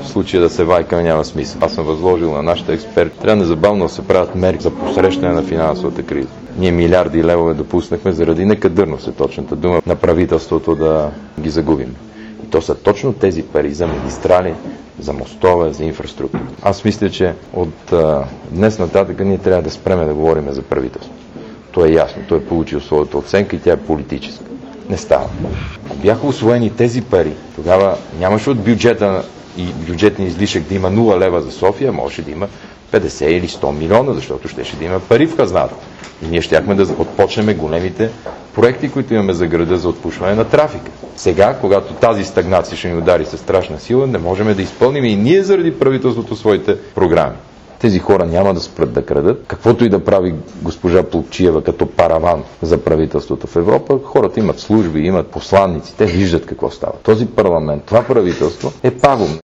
случая да се вайкаме няма смисъл. Аз съм възложил на нашите експерти, трябва незабавно да се правят мерки за посрещане на финансовата криза. Ние милиарди левове допуснахме заради некадърност е точната дума на правителството да ги загубим. И то са точно тези пари за магистрали, за мостове, за инфраструктура. Аз мисля, че от днес нататък ние трябва да спреме да говорим за правителство. То е ясно, той е получил своята оценка и тя е политическа. Не става. Ако бяха усвоени тези пари, тогава нямаше от бюджета и бюджетен излишък да има 0 лева за София, може да има 50 или 100 милиона, защото щеше да има пари в хазната. И ние щяхме да отпочнем големите проекти, които имаме за града за отпушване на трафика. Сега, когато тази стагнация ще ни удари със страшна сила, не можем да изпълним и ние заради правителството своите програми. Тези хора няма да спрат да крадат. Каквото и да прави госпожа Плугчиева като параван за правителството в Европа, хората имат служби, имат посланници, те виждат какво става. Този парламент, това правителство е пагубно.